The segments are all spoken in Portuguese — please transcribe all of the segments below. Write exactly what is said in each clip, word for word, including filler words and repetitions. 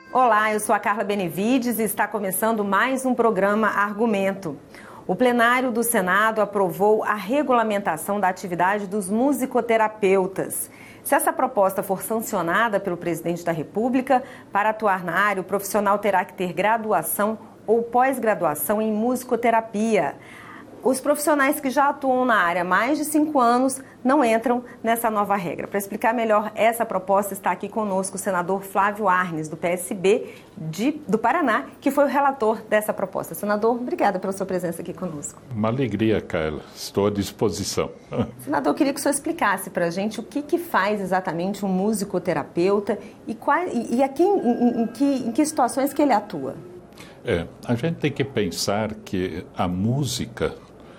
Olá, eu sou a Carla Benevides e está começando mais um programa Argumento. O plenário do Senado aprovou a regulamentação da atividade dos musicoterapeutas. Se essa proposta for sancionada pelo presidente da República, para atuar na área, o profissional terá que ter graduação ou pós-graduação em musicoterapia. Os profissionais que já atuam na área há mais de cinco anos não entram nessa nova regra. Para explicar melhor essa proposta, está aqui conosco o senador Flávio Arnes, do P S B de, do Paraná, que foi o relator dessa proposta. Senador, obrigada pela sua presença aqui conosco. Uma alegria, Carla. Estou à disposição. Senador, eu queria que o senhor explicasse para a gente o que, que faz exatamente um musicoterapeuta e, qual, e, e aqui, em, em, que, em que situações que ele atua. É, a gente tem que pensar que a música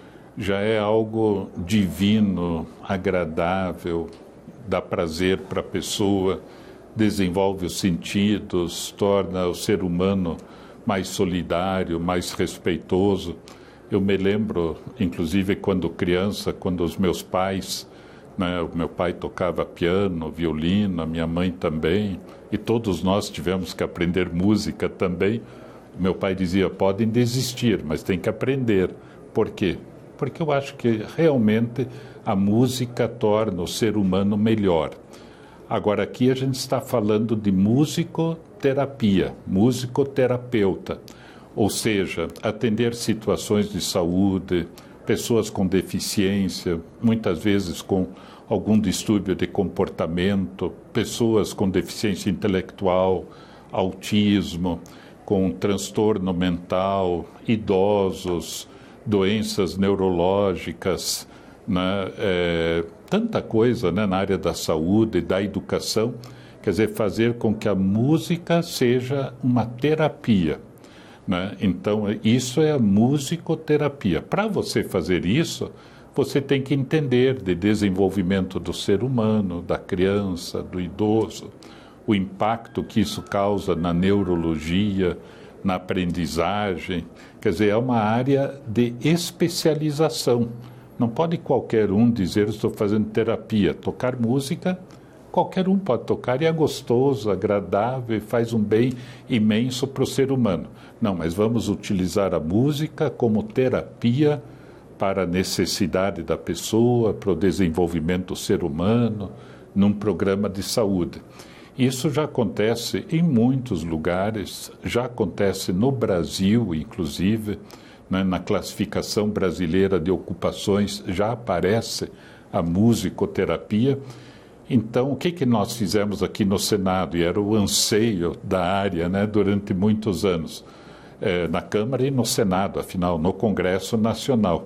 já é algo divino, agradável, dá prazer para a pessoa, desenvolve os sentidos, torna o ser humano mais solidário, mais respeitoso. Eu me lembro, inclusive, quando criança, quando os meus pais, né, o meu pai tocava piano, violino, a minha mãe também, e todos nós tivemos que aprender música também. Meu pai dizia, podem desistir, mas tem que aprender. Por quê? Porque eu acho que realmente a música torna o ser humano melhor. Agora, aqui a gente está falando de musicoterapia, musicoterapeuta, ou seja, atender situações de saúde, pessoas com deficiência, muitas vezes com algum distúrbio de comportamento, pessoas com deficiência intelectual, autismo, com transtorno mental, idosos, doenças neurológicas, né? É, tanta coisa, né, na área da saúde e da educação, quer dizer, fazer com que a música seja uma terapia, né? Então, isso é a musicoterapia. Para você fazer isso, você tem que entender de desenvolvimento do ser humano, da criança, do idoso, o impacto que isso causa na neurologia, na aprendizagem, quer dizer, é uma área de especialização. Não pode qualquer um dizer, estou fazendo terapia. Tocar música, qualquer um pode tocar e é gostoso, agradável e faz um bem imenso para o ser humano. Não, mas vamos utilizar a música como terapia para a necessidade da pessoa, para o desenvolvimento do ser humano, num programa de saúde. Isso já acontece em muitos lugares, já acontece no Brasil, inclusive, né, na classificação brasileira de ocupações já aparece a musicoterapia. Então, o que, que nós fizemos aqui no Senado? E era o anseio da área, né, durante muitos anos, é, na Câmara e no Senado, afinal, no Congresso Nacional,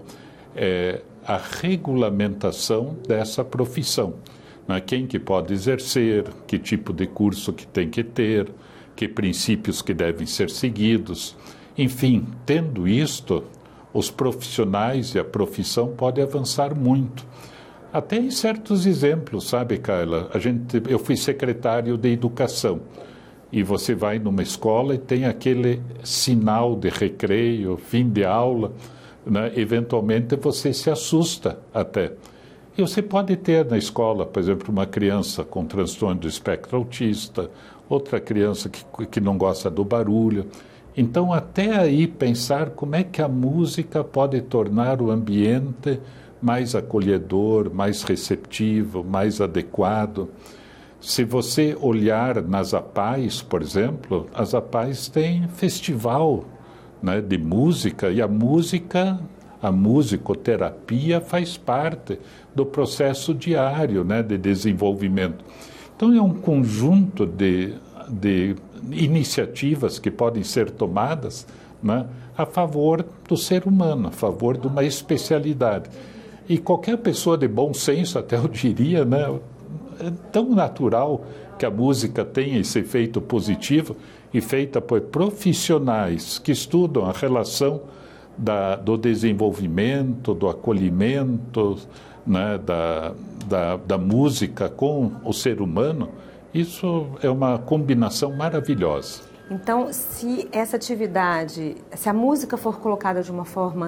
é, a regulamentação dessa profissão. Quem que pode exercer, que tipo de curso que tem que ter, que princípios que devem ser seguidos. Enfim, tendo isto, os profissionais e a profissão podem avançar muito. Até em certos exemplos, sabe, Carla? A gente, eu fui secretário de Educação e você vai numa escola e tem aquele sinal de recreio, fim de aula, né? Eventualmente você se assusta até. E você pode ter na escola, por exemplo, uma criança com transtorno do espectro autista, outra criança que, que não gosta do barulho. Então, até aí, pensar como é que a música pode tornar o ambiente mais acolhedor, mais receptivo, mais adequado. Se você olhar nas A P A Es, por exemplo, as A P A Es têm festival, né, de música, e a música... A musicoterapia faz parte do processo diário, né, de desenvolvimento. Então, é um conjunto de, de iniciativas que podem ser tomadas, né, a favor do ser humano, a favor de uma especialidade. E qualquer pessoa de bom senso, até eu diria, né, é tão natural que a música tenha esse efeito positivo e feita por profissionais que estudam a relação Da, do desenvolvimento, do acolhimento, né, da, da, da música com o ser humano, isso é uma combinação maravilhosa. Então, se essa atividade, se a música for colocada de uma forma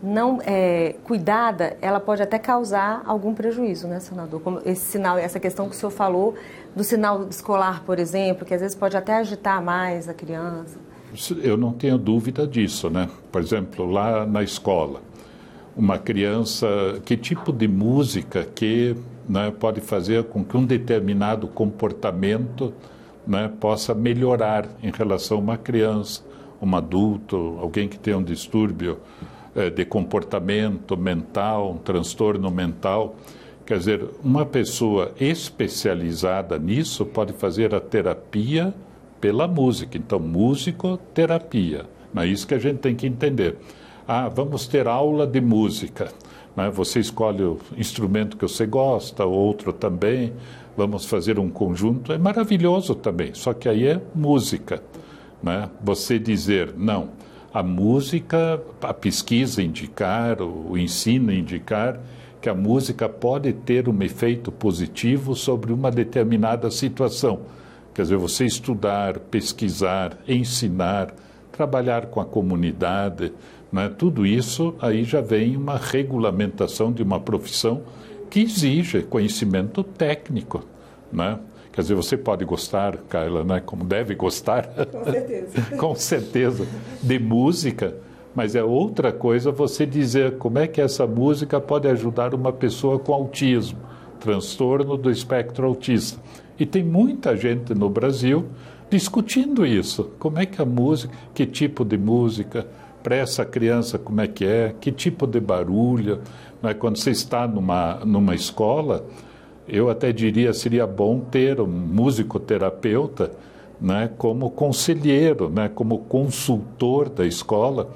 não é, cuidada, ela pode até causar algum prejuízo, né, senador? Como esse sinal, essa questão que o senhor falou do sinal escolar, por exemplo, que às vezes pode até agitar mais a criança. Eu não tenho dúvida disso, né? Por exemplo, lá na escola, uma criança, que tipo de música que, né, pode fazer com que um determinado comportamento, né, possa melhorar em relação a uma criança, um adulto, alguém que tem um distúrbio eh, de comportamento mental, um transtorno mental. Quer dizer, uma pessoa especializada nisso pode fazer a terapia pela música. Então, musicoterapia. É isso que a gente tem que entender. Ah, vamos ter aula de música. Né? Você escolhe o instrumento que você gosta, outro também. Vamos fazer um conjunto. É maravilhoso também, só que aí é música. Né? Você dizer, não, a música, a pesquisa indicar, o ensino indicar que a música pode ter um efeito positivo sobre uma determinada situação. Quer dizer, você estudar, pesquisar, ensinar, trabalhar com a comunidade, né? Tudo isso aí já vem uma regulamentação de uma profissão que exige conhecimento técnico, né? Quer dizer, você pode gostar, Carla, né? Como deve gostar, com certeza, com certeza, de música, mas é outra coisa você dizer como é que essa música pode ajudar uma pessoa com autismo, transtorno do espectro autista. E tem muita gente no Brasil discutindo isso. Como é que a música, que tipo de música, para essa criança como é que é, que tipo de barulho. Né? Quando você está numa, numa escola, eu até diria seria bom ter um musicoterapeuta, né, como conselheiro, né, como consultor da escola,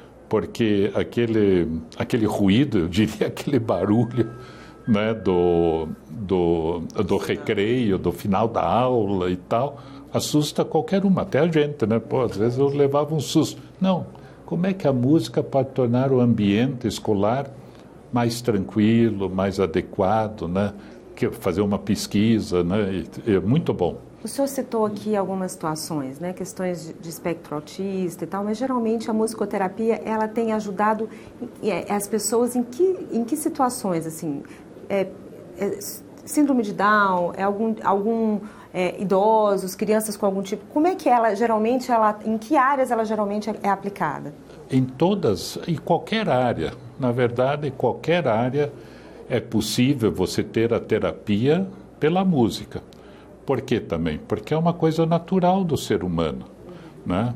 porque aquele, aquele ruído, eu diria aquele barulho, né, do, do, do recreio, do final da aula e tal, assusta qualquer uma, até a gente, né? Pô, às vezes eu levava um susto. Não, como é que a música pode tornar o ambiente escolar mais tranquilo, mais adequado, né? Que fazer uma pesquisa, né? É muito bom. O senhor citou aqui algumas situações, né, questões de, de espectro autista e tal, mas geralmente a musicoterapia, ela tem ajudado é, as pessoas em que, em que situações, assim, é, é, síndrome de Down, é algum, algum é, idosos, crianças com algum tipo, como é que ela geralmente, ela, em que áreas ela geralmente é, é aplicada? Em todas, em qualquer área, na verdade, em qualquer área é possível você ter a terapia pela música. Por que também? Porque é uma coisa natural do ser humano, né?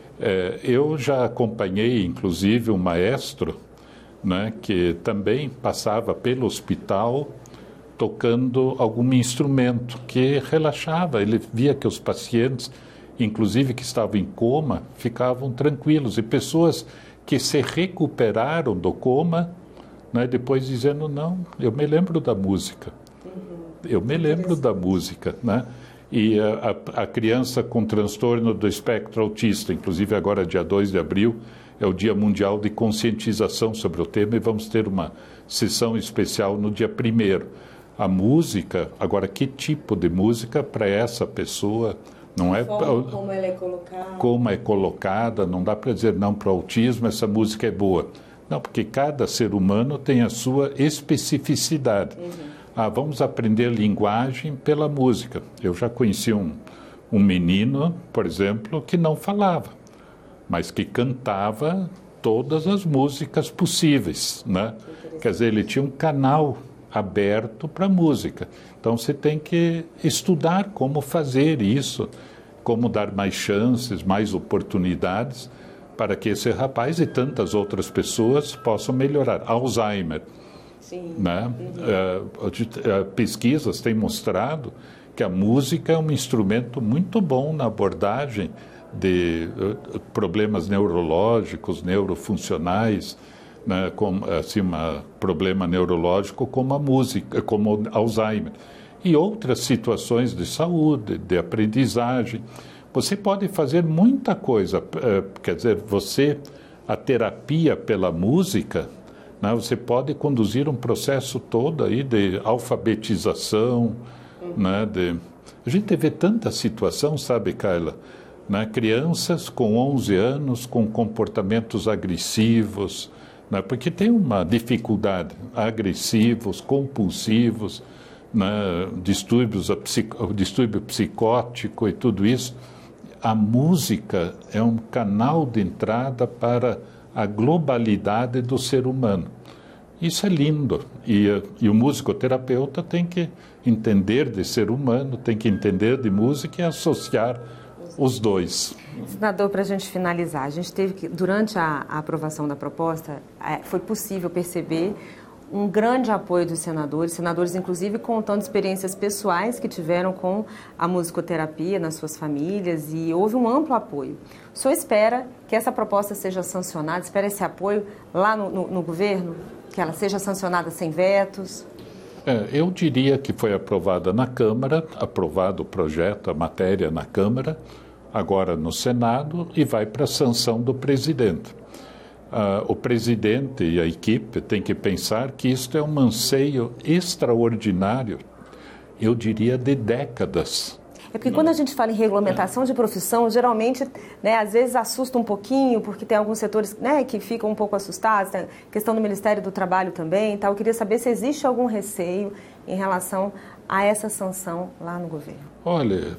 É, eu já acompanhei, inclusive, um maestro, né, que também passava pelo hospital tocando algum instrumento que relaxava. Ele via que os pacientes, inclusive que estavam em coma, ficavam tranquilos. E pessoas que se recuperaram do coma, né, depois dizendo, não, eu me lembro da música. Eu me lembro da música, né? E a, a criança com transtorno do espectro autista, inclusive agora dia dois de abril, é o Dia Mundial de Conscientização sobre o tema e vamos ter uma sessão especial no dia primeiro. A música, agora que tipo de música para essa pessoa, não é... Como, como ela é colocada. Como é colocada, não dá para dizer não para o autismo, essa música é boa. Não, porque cada ser humano tem a sua especificidade. Uhum. Ah, vamos aprender linguagem pela música. Eu já conheci um, um menino, por exemplo, que não falava, mas que cantava todas as músicas possíveis, né? Quer dizer, ele tinha um canal aberto para música. Então, você tem que estudar como fazer isso, como dar mais chances, mais oportunidades para que esse rapaz e tantas outras pessoas possam melhorar. Alzheimer. Sim. Né? Uh, uh, pesquisas têm mostrado que a música é um instrumento muito bom na abordagem de uh, problemas neurológicos, neurofuncionais, né? Como assim, um problema neurológico como a música, como Alzheimer. E outras situações de saúde, de aprendizagem. Você pode fazer muita coisa, uh, quer dizer, você, a terapia pela música, né, você pode conduzir um processo todo aí de alfabetização, uhum. né, de... A gente vê tanta situação, sabe, Carla? Né, crianças com onze anos com comportamentos agressivos, né? Porque tem uma dificuldade, agressivos, compulsivos, né? Distúrbios, o distúrbio psicótico e tudo isso. A música é um canal de entrada para a globalidade do ser humano. Isso é lindo. E, e o musicoterapeuta tem que entender de ser humano, tem que entender de música e associar os dois. Senador, para a gente finalizar, a gente teve que, durante a, a aprovação da proposta, é, foi possível perceber um grande apoio dos senadores, senadores inclusive contando experiências pessoais que tiveram com a musicoterapia nas suas famílias, e houve um amplo apoio. O senhor espera que essa proposta seja sancionada, espera esse apoio lá no, no, no governo, que ela seja sancionada sem vetos? É, eu diria que foi aprovada na Câmara, aprovado o projeto, a matéria na Câmara, agora no Senado, e vai para a sanção do presidente. Uh, o presidente e a equipe têm que pensar que isto é um anseio extraordinário, eu diria de décadas. É porque quando a gente fala em regulamentação de profissão, geralmente, né, às vezes assusta um pouquinho, porque tem alguns setores, né, que ficam um pouco assustados, tem a questão do Ministério do Trabalho também e tal. Eu queria saber se existe algum receio em relação a essa sanção lá no governo. Olha,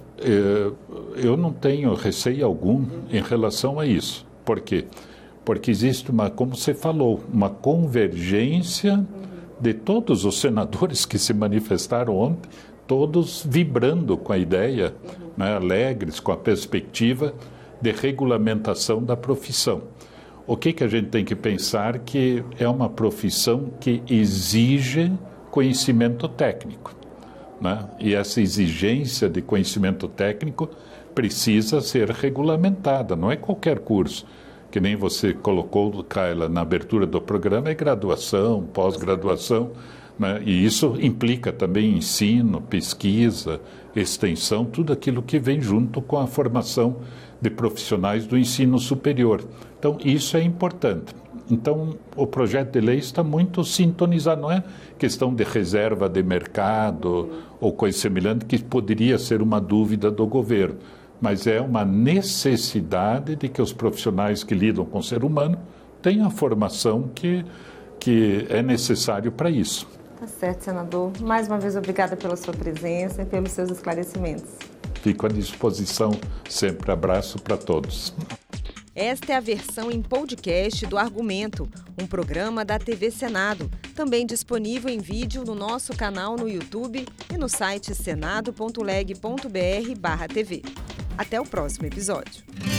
eu não tenho receio algum em relação a isso. Por quê? Porque existe uma, como você falou, uma convergência de todos os senadores que se manifestaram ontem, todos vibrando com a ideia, né, alegres com a perspectiva de regulamentação da profissão. O que que a gente tem que pensar? Que é uma profissão que exige conhecimento técnico, né? E essa exigência de conhecimento técnico precisa ser regulamentada, não é qualquer curso. Que nem você colocou, Kaila, na abertura do programa, é graduação, pós-graduação, né? E isso implica também ensino, pesquisa, extensão, tudo aquilo que vem junto com a formação de profissionais do ensino superior. Então, isso é importante. Então, o projeto de lei está muito sintonizado, não é questão de reserva de mercado ou coisa semelhante, que poderia ser uma dúvida do governo. Mas é uma necessidade de que os profissionais que lidam com o ser humano tenham a formação que, que é necessário para isso. Tá certo, senador. Mais uma vez, obrigada pela sua presença e pelos seus esclarecimentos. Fico à disposição sempre. Abraço para todos. Esta é a versão em podcast do Argumento, um programa da T V Senado, também disponível em vídeo no nosso canal no YouTube e no site senado ponto leg ponto br barra T V. Até o próximo episódio.